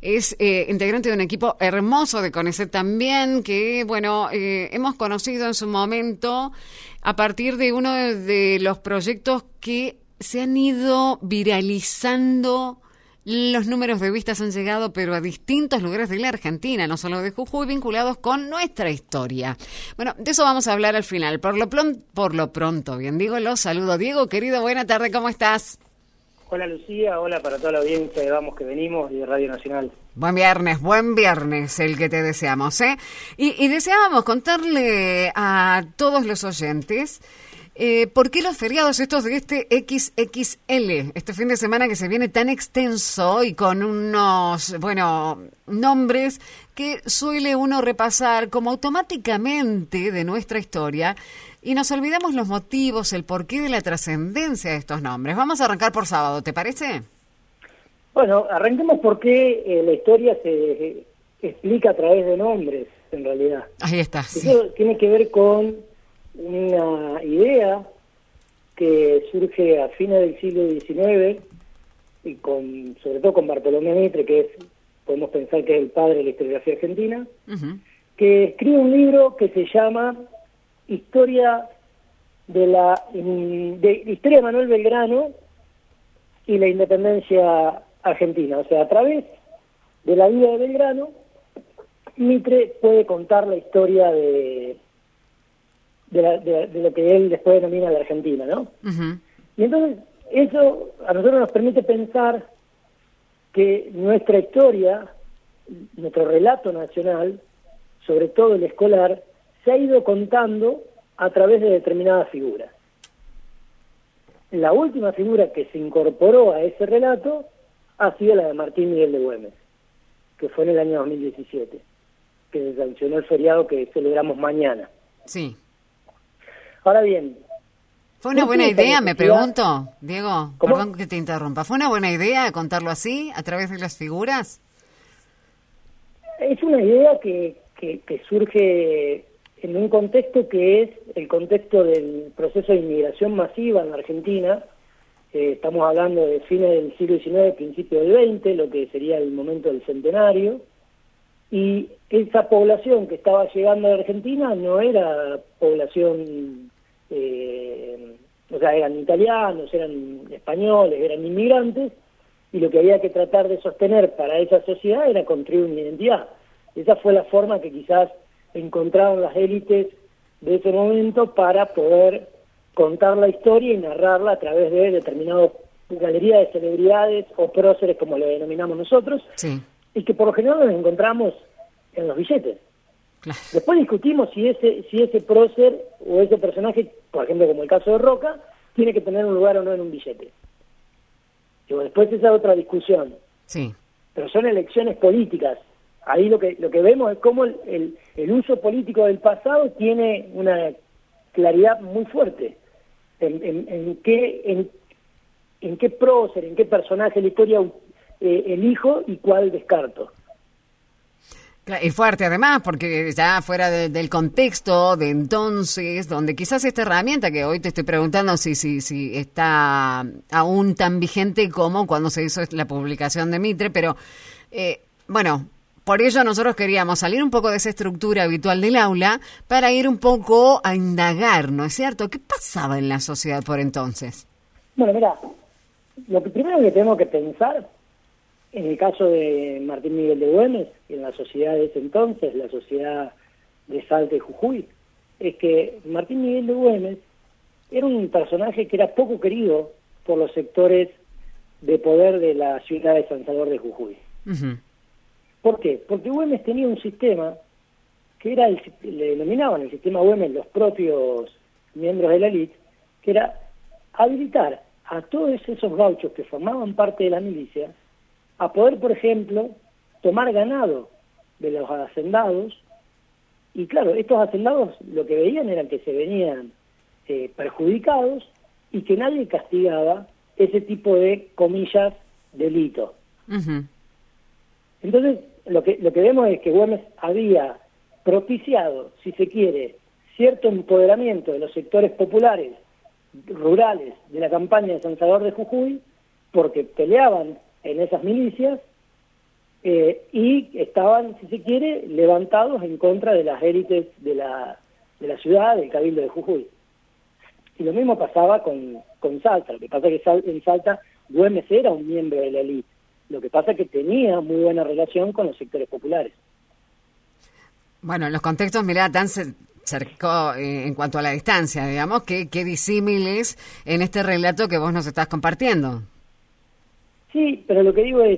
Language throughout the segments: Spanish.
es integrante de un equipo hermoso de CONICET también, que, bueno, hemos conocido en su momento a partir de uno de los proyectos que se han ido viralizando. Los números de vistas han llegado, pero a distintos lugares de la Argentina, no solo de Jujuy, vinculados con nuestra historia. Bueno, de eso vamos a hablar al final. Por lo pronto, bien digo, los saludo. Diego, querido, buena tarde, ¿cómo estás? Hola Lucía, hola para toda la audiencia de Vamos que Venimos y de Radio Nacional. Buen viernes el que te deseamos, ¿eh? Y deseábamos contarle a todos los oyentes ¿por qué los feriados estos de este XXL, este fin de semana que se viene tan extenso y con unos, nombres que suele uno repasar como automáticamente de nuestra historia y nos olvidamos los motivos, el porqué de la trascendencia de estos nombres? Vamos a arrancar por sábado, ¿te parece? Bueno, arranquemos porque la historia se explica a través de nombres, en realidad. Ahí está, sí. Eso tiene que ver con una idea que surge a fines del siglo XIX y sobre todo con Bartolomé Mitre, podemos pensar que es el padre de la historiografía argentina, que escribe un libro que se llama Historia de Manuel Belgrano y la independencia argentina. O sea, a través de la vida de Belgrano, Mitre puede contar la historia de lo que él después denomina la Argentina, ¿no? Y entonces eso a nosotros nos permite pensar que nuestra historia, nuestro relato nacional, sobre todo el escolar, se ha ido contando a través de determinadas figuras. La última figura que se incorporó a ese relato ha sido la de Martín Miguel de Güemes, que fue en el año 2017, que se sancionó el feriado que celebramos mañana. Sí. Ahora bien, ¿fue una buena idea, me pregunto, Diego? ¿Cómo? Perdón que te interrumpa. ¿Fue una buena idea contarlo así, a través de las figuras? Es una idea que surge en un contexto que es el contexto del proceso de inmigración masiva en la Argentina. Estamos hablando de fines del siglo XIX, principio del XX, lo que sería el momento del centenario. Y esa población que estaba llegando a la Argentina no era población, eran italianos, eran españoles, eran inmigrantes, y lo que había que tratar de sostener para esa sociedad era construir una identidad. Esa fue la forma que quizás encontraron las élites de ese momento para poder contar la historia y narrarla a través de determinadas galerías de celebridades o próceres, como le denominamos nosotros, sí, y que por lo general nos encontramos en los billetes. Claro. Después discutimos si ese prócer o ese personaje, por ejemplo como el caso de Roca, tiene que tener un lugar o no en un billete. Digo, después esa otra discusión. Sí. Pero son elecciones políticas. Ahí lo que vemos es cómo el uso político del pasado tiene una claridad muy fuerte en qué prócer, en qué personaje de la historia elijo y cuál descarto. Y fuerte además, porque ya fuera del contexto de entonces, donde quizás esta herramienta que hoy te estoy preguntando si está aún tan vigente como cuando se hizo la publicación de Mitre, pero por ello nosotros queríamos salir un poco de esa estructura habitual del aula para ir un poco a indagar, ¿no es cierto? ¿Qué pasaba en la sociedad por entonces? Bueno, mira, lo primero que tenemos que pensar, en el caso de Martín Miguel de Güemes, en la sociedad de ese entonces, la sociedad de Salta y Jujuy, es que Martín Miguel de Güemes era un personaje que era poco querido por los sectores de poder de la ciudad de San Salvador de Jujuy. Uh-huh. ¿Por qué? Porque Güemes tenía un sistema que era, le denominaban el sistema Güemes los propios miembros de la élite, que era habilitar a todos esos gauchos que formaban parte de la milicia a poder, por ejemplo, tomar ganado de los hacendados. Y claro, estos hacendados lo que veían era que se venían perjudicados y que nadie castigaba ese tipo de, comillas, delito. Uh-huh. Entonces, lo que vemos es que Güemes había propiciado, si se quiere, cierto empoderamiento de los sectores populares, rurales, de la campaña de San Salvador de Jujuy, porque peleaban en esas milicias y estaban, si se quiere, levantados en contra de las élites de la ciudad, del Cabildo de Jujuy. Y lo mismo pasaba con Salta. Lo que pasa es que en Salta Güemes era un miembro de la élite. Lo que pasa es que tenía muy buena relación con los sectores populares. Bueno, los contextos, mirá, tan cercó en cuanto a la distancia, digamos, que disímiles en este relato que vos nos estás compartiendo. Sí, pero lo que digo es,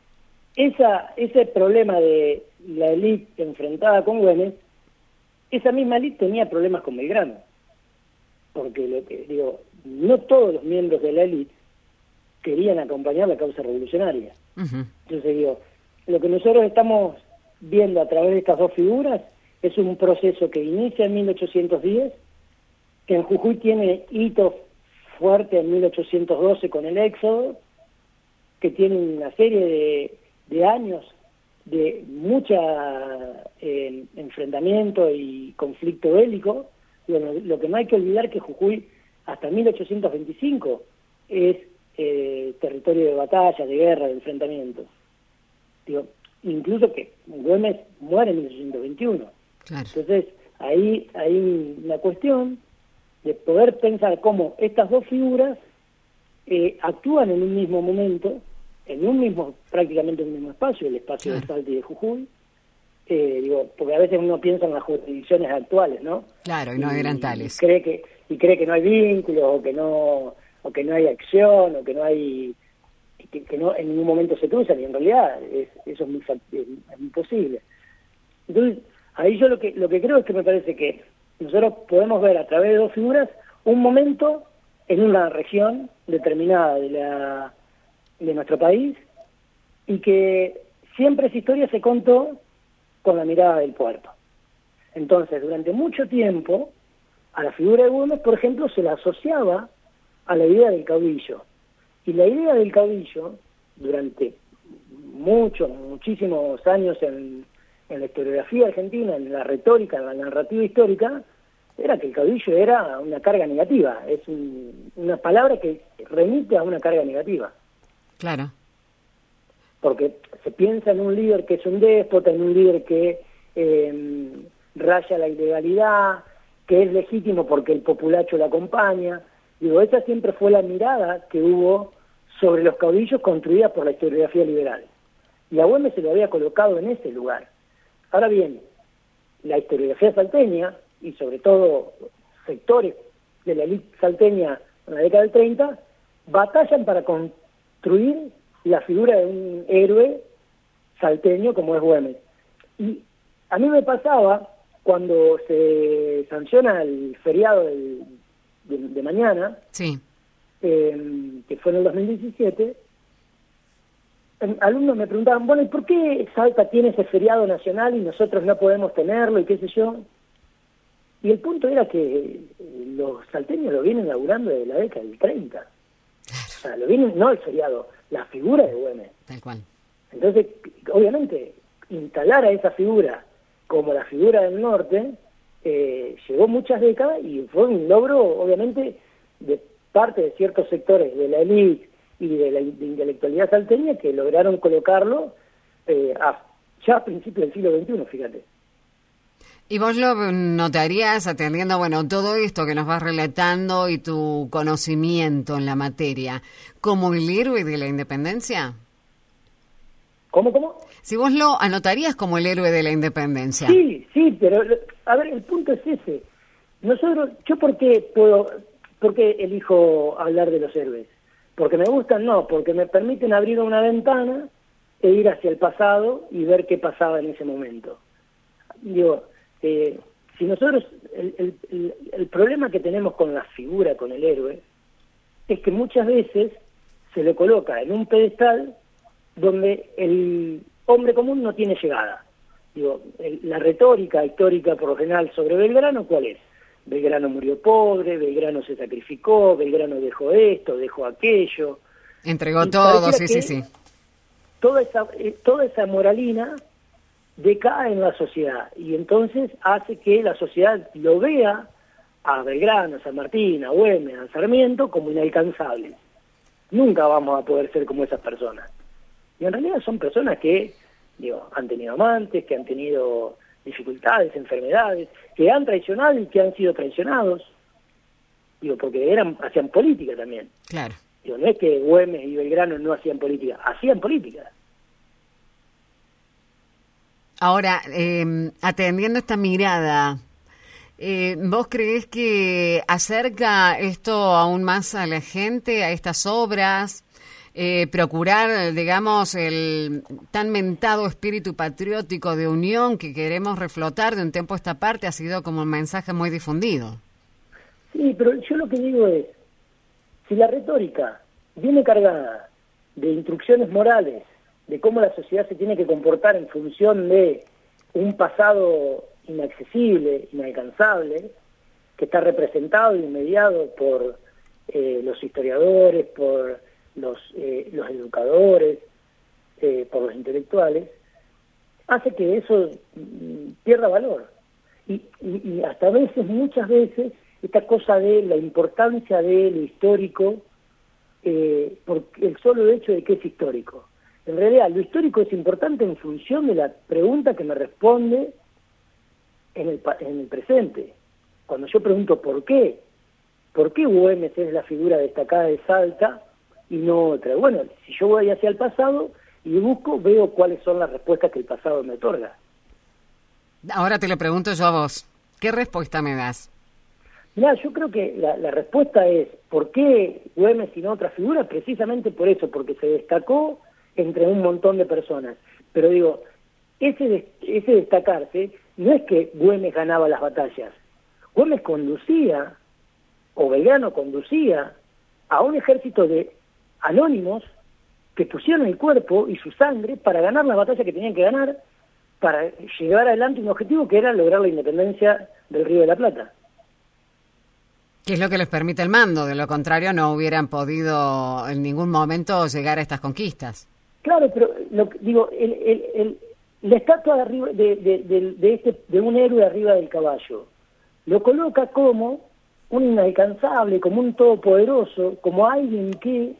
ese problema de la élite enfrentada con Güemes, esa misma élite tenía problemas con Belgrano. Porque lo que digo, no todos los miembros de la élite querían acompañar la causa revolucionaria. Uh-huh. Entonces digo, lo que nosotros estamos viendo a través de estas dos figuras es un proceso que inicia en 1810, que en Jujuy tiene hitos fuertes en 1812 con el éxodo, que tiene una serie de años de mucha enfrentamiento y conflicto bélico. Bueno, lo que no hay que olvidar que Jujuy hasta 1825 es territorio de batalla, de guerra, de enfrentamiento. Digo, incluso que Güemes muere en 1821. Claro. Entonces, ahí hay una cuestión de poder pensar cómo estas dos figuras actúan en un mismo momento, prácticamente en un mismo espacio, el espacio de Salta y de Jujuy. Digo, porque a veces uno piensa en las jurisdicciones actuales, ¿no? Claro, y no eran tales. Cree que no hay vínculos, o que no hay acción, o que no hay que no en ningún momento se cruzan, y en realidad eso es imposible. Entonces, ahí yo lo que creo es que me parece que nosotros podemos ver a través de dos figuras un momento en una región determinada de nuestro país, y que siempre esa historia se contó con la mirada del puerto. Entonces, durante mucho tiempo, a la figura de Güemes, por ejemplo, se la asociaba a la idea del caudillo. Y la idea del caudillo, durante muchísimos años en la historiografía argentina, en la retórica, en la narrativa histórica, era que el caudillo era una carga negativa, es una palabra que remite a una carga negativa. Claro. Porque se piensa en un líder que es un déspota, en un líder que raya la ilegalidad, que es legítimo porque el populacho lo acompaña. Digo, esa siempre fue la mirada que hubo sobre los caudillos construida por la historiografía liberal. Y a Güemes se lo había colocado en ese lugar. Ahora bien, la historiografía salteña, y sobre todo sectores de la élite salteña en la década del 30, batallan para construir la figura de un héroe salteño como es Güemes. Y a mí me pasaba, cuando se sanciona el feriado de mañana, sí, que fue en el 2017, alumnos me preguntaban, bueno, ¿y por qué Salta tiene ese feriado nacional y nosotros no podemos tenerlo y qué sé yo? Y el punto era que los salteños lo vienen laburando desde la década del 30. Claro. O sea, lo vienen, no el feriado, la figura de Güemes. Tal cual. Entonces, obviamente, instalar a esa figura como la figura del norte llevó muchas décadas y fue un logro, obviamente, de parte de ciertos sectores de la élite y de la intelectualidad salteña que lograron colocarlo ya a principios del siglo XXI, fíjate. ¿Y vos lo notarías atendiendo, bueno, todo esto que nos vas relatando y tu conocimiento en la materia, como el héroe de la independencia? ¿Cómo? Si vos lo anotarías como el héroe de la independencia. Sí, pero, a ver, el punto es ese. ¿Yo por qué elijo hablar de los héroes? ¿Porque me gustan? No, porque me permiten abrir una ventana e ir hacia el pasado y ver qué pasaba en ese momento. Digo, si nosotros, el problema que tenemos con la figura, con el héroe, es que muchas veces se le coloca en un pedestal donde el hombre común no tiene llegada. Digo, la retórica histórica por lo general sobre Belgrano, ¿cuál es? Belgrano murió pobre, Belgrano se sacrificó, Belgrano dejó esto, dejó aquello. Entregó todo, sí. Toda esa moralina decae en la sociedad y entonces hace que la sociedad lo vea a Belgrano, a San Martín, a Güemes, a Sarmiento como inalcanzables. Nunca vamos a poder ser como esas personas. Y en realidad son personas que Digo, han tenido amantes, que han tenido dificultades, enfermedades, que han traicionado y que han sido traicionados. Digo, porque hacían política también. Claro. Digo, no es que Güemes y Belgrano no hacían política, hacían política. Ahora, atendiendo esta mirada, ¿vos creés que acerca esto aún más a la gente, a estas obras? Procurar, digamos, el tan mentado espíritu patriótico de unión que queremos reflotar de un tiempo a esta parte ha sido como un mensaje muy difundido. Sí, pero yo lo que digo es, si la retórica viene cargada de instrucciones morales, de cómo la sociedad se tiene que comportar en función de un pasado inaccesible, inalcanzable, que está representado y mediado por los historiadores, por los educadores, por los intelectuales, hace que eso pierda valor. Y hasta muchas veces, esta cosa de la importancia de lo histórico, por el solo hecho de que es histórico. En realidad, lo histórico es importante en función de la pregunta que me responde en el presente. Cuando yo pregunto ¿por qué Güemes es la figura destacada de Salta y no otra? Bueno, si yo voy hacia el pasado y busco, veo cuáles son las respuestas que el pasado me otorga. Ahora te lo pregunto yo a vos. ¿Qué respuesta me das? Mirá, yo creo que la respuesta es ¿por qué Güemes y no otra figura? Precisamente por eso, porque se destacó entre un montón de personas. Pero digo, ese destacarse no es que Güemes ganaba las batallas. Güemes conducía, o Belgrano conducía, a un ejército de anónimos que pusieron el cuerpo y su sangre para ganar la batalla que tenían que ganar, para llevar adelante un objetivo que era lograr la independencia del Río de la Plata. ¿Qué es lo que les permite el mando? De lo contrario, no hubieran podido en ningún momento llegar a estas conquistas. Claro, pero digo, la estatua de arriba de un héroe arriba del caballo lo coloca como un inalcanzable, como un todopoderoso, como alguien que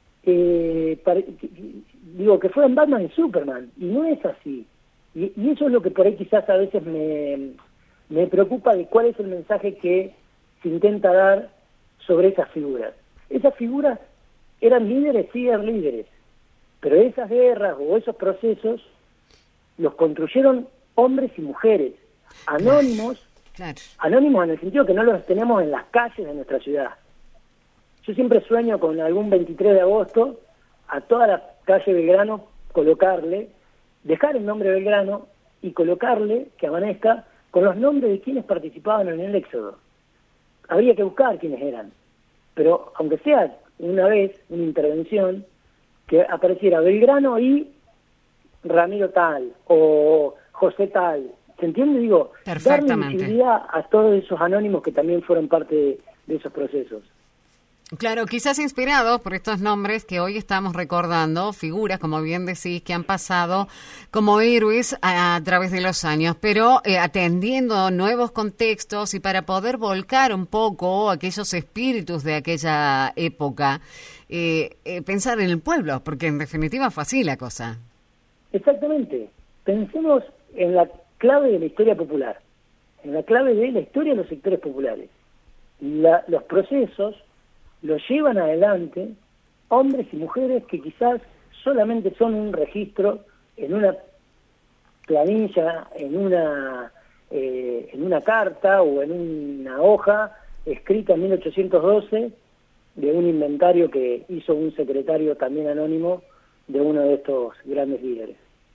que fueran Batman y Superman, y no es así. Y eso es lo que por ahí quizás a veces me preocupa de cuál es el mensaje que se intenta dar sobre esas figuras. Esas figuras eran líderes, sí eran líderes, pero esas guerras o esos procesos los construyeron hombres y mujeres, anónimos, claro. Anónimos en el sentido que no los tenemos en las calles de nuestra ciudad. Yo siempre sueño con algún 23 de agosto a toda la calle Belgrano dejar el nombre Belgrano y colocarle, que amanezca, con los nombres de quienes participaban en el éxodo. Habría que buscar quiénes eran, pero aunque sea una vez, una intervención, que apareciera Belgrano y Ramiro tal, o José tal, ¿se entiende? Digo, darle visibilidad a todos esos anónimos que también fueron parte de esos procesos. Claro, quizás inspirados por estos nombres que hoy estamos recordando, figuras, como bien decís, que han pasado como héroes a través de los años, pero atendiendo nuevos contextos y para poder volcar un poco aquellos espíritus de aquella época, pensar en el pueblo, porque en definitiva fue así la cosa. Exactamente. Pensemos en la clave de la historia popular, en la clave de la historia de los sectores populares. Los procesos los llevan adelante hombres y mujeres que quizás solamente son un registro en una planilla, en una carta o en una hoja escrita en 1812 de un inventario que hizo un secretario también anónimo de uno de estos grandes líderes.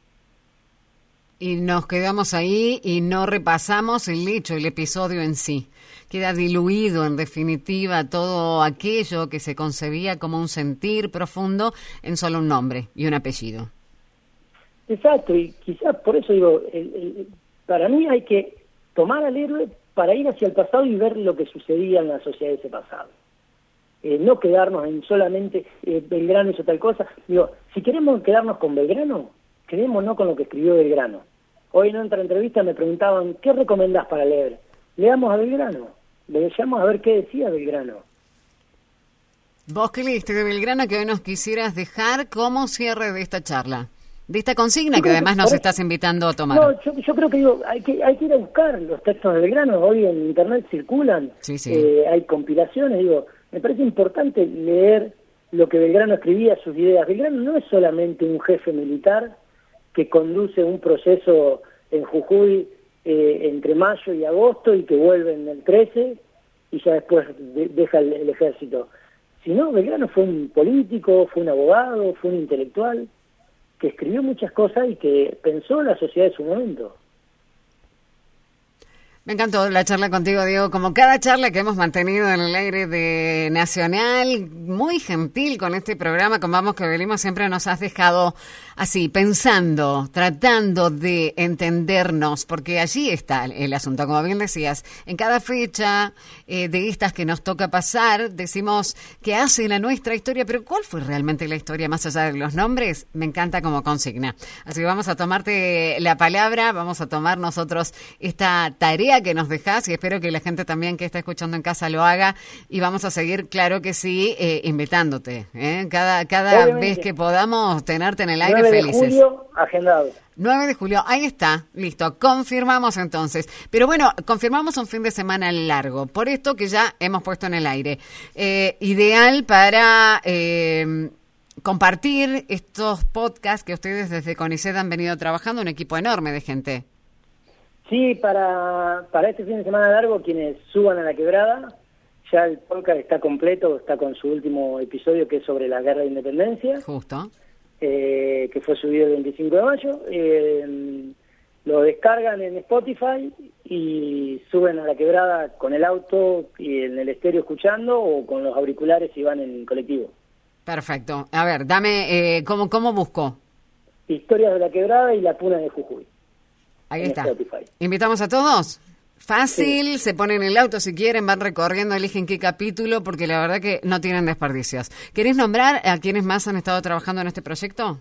Y nos quedamos ahí y no repasamos el hecho, el episodio en sí. Queda diluido, en definitiva, todo aquello que se concebía como un sentir profundo en solo un nombre y un apellido. Exacto, y quizás por eso digo, para mí hay que tomar al héroe para ir hacia el pasado y ver lo que sucedía en la sociedad de ese pasado. No quedarnos en solamente Belgrano hizo tal cosa. Digo, si queremos quedarnos con Belgrano, quedémonos con lo que escribió Belgrano. Hoy en otra entrevista me preguntaban, ¿qué recomendás para leer? Leamos a Belgrano, leamos a ver qué decía Belgrano. ¿Vos qué leíste de Belgrano que hoy nos quisieras dejar como cierre de esta charla? de esta consigna que además nos estás invitando a tomar. No, yo creo que hay que ir a buscar los textos de Belgrano. Hoy en internet circulan, Sí. Hay compilaciones. Me parece importante leer lo que Belgrano escribía, sus ideas. Belgrano no es solamente un jefe militar que conduce un proceso en Jujuy entre mayo y agosto y que vuelve en el 13 y ya después deja el ejército. Sino Belgrano fue un político, fue un abogado, fue un intelectual que escribió muchas cosas y que pensó la sociedad de su momento. Me encantó la charla contigo, Diego, como cada charla que hemos mantenido en el aire de Nacional, muy gentil con este programa, con Vamos que Venimos, siempre nos has dejado así, pensando, tratando de entendernos, porque allí está el asunto, como bien decías, en cada fecha de estas que nos toca pasar, decimos que hace la nuestra historia, pero ¿cuál fue realmente la historia más allá de los nombres? Me encanta como consigna. Así que vamos a tomarte la palabra, vamos a tomar nosotros esta tarea que nos dejás y espero que la gente también que está escuchando en casa lo haga y vamos a seguir, claro que sí, invitándote, cada vez que podamos tenerte en el aire 9 felices. de julio, agendado. 9 de julio, ahí está, listo, confirmamos entonces. Pero bueno, confirmamos un fin de semana largo, por esto que ya hemos puesto en el aire. Ideal para compartir estos podcasts que ustedes desde CONICET han venido trabajando, un equipo enorme de gente. Sí, para este fin de semana largo, quienes suban a la quebrada, ya el podcast está completo, está con su último episodio que es sobre la guerra de independencia. Justo. Que fue subido el 25 de mayo. Lo descargan en Spotify y suben a la quebrada con el auto y en el estéreo escuchando o con los auriculares si van en colectivo. Perfecto. A ver, dame, ¿cómo busco? Historias de la quebrada y la puna de Jujuy. Ahí en está. Spotify. ¿Invitamos a todos? Fácil, Sí. se ponen en el auto si quieren, van recorriendo, eligen qué capítulo, porque la verdad que no tienen desperdicios. ¿Querés nombrar a quienes más han estado trabajando en este proyecto?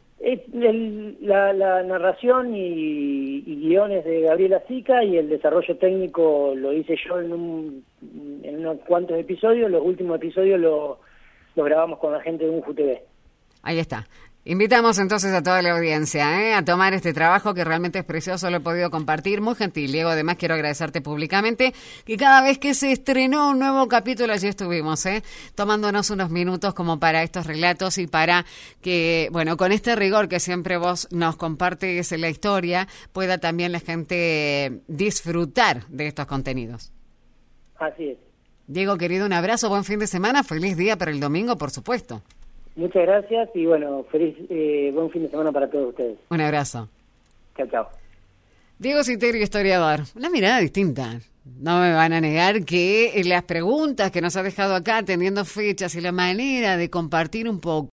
La narración y guiones de Gabriela Sica y el desarrollo técnico lo hice yo en unos cuantos episodios. Los últimos episodios los grabamos con la gente de UNJU TV. Ahí está. Invitamos entonces a toda la audiencia a tomar este trabajo que realmente es precioso, lo he podido compartir, muy gentil. Diego, además quiero agradecerte públicamente que cada vez que se estrenó un nuevo capítulo allí estuvimos, tomándonos unos minutos como para estos relatos y para que, bueno, con este rigor que siempre vos nos compartes en la historia, pueda también la gente disfrutar de estos contenidos. Así es. Diego, querido, un abrazo, buen fin de semana, feliz día para el domingo, por supuesto. Muchas gracias y bueno, buen fin de semana para todos ustedes. Un abrazo. Chao, chao. Diego Citerio, historiador. Una mirada distinta. No me van a negar que las preguntas que nos ha dejado acá, teniendo fechas y la manera de compartir un poco